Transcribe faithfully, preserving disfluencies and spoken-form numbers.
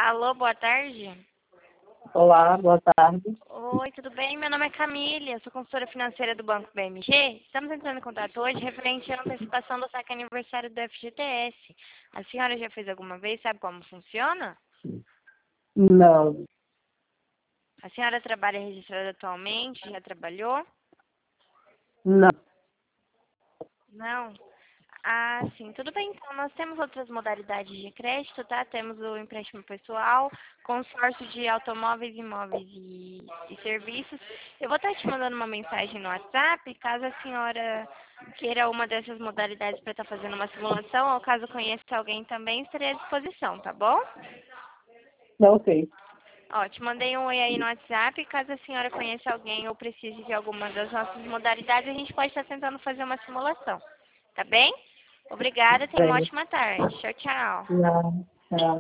Alô, boa tarde. Olá, boa tarde. Oi, tudo bem? Meu nome é Camille, eu sou consultora financeira do Banco B M G. Estamos entrando em contato hoje referente à antecipação do saque aniversário do F G T S. A senhora já fez alguma vez? Sabe como funciona? Não, A senhora trabalha registrada atualmente? Já trabalhou? não. Não? Ah, sim, tudo bem. Então, nós temos outras modalidades de crédito, tá? Temos o empréstimo pessoal, consórcio de automóveis, imóveis e, e serviços. Eu vou estar te mandando uma mensagem no WhatsApp, caso a senhora queira uma dessas modalidades para estar fazendo uma simulação, ou caso conheça alguém também, estarei à disposição, tá bom? Não, ok. Ó, te mandei um oi aí no WhatsApp, caso a senhora conheça alguém ou precise de alguma das nossas modalidades, a gente pode estar tentando fazer uma simulação, tá bem? Obrigada, tenha uma Bem, ótima tarde. Tchau, tchau. não, não.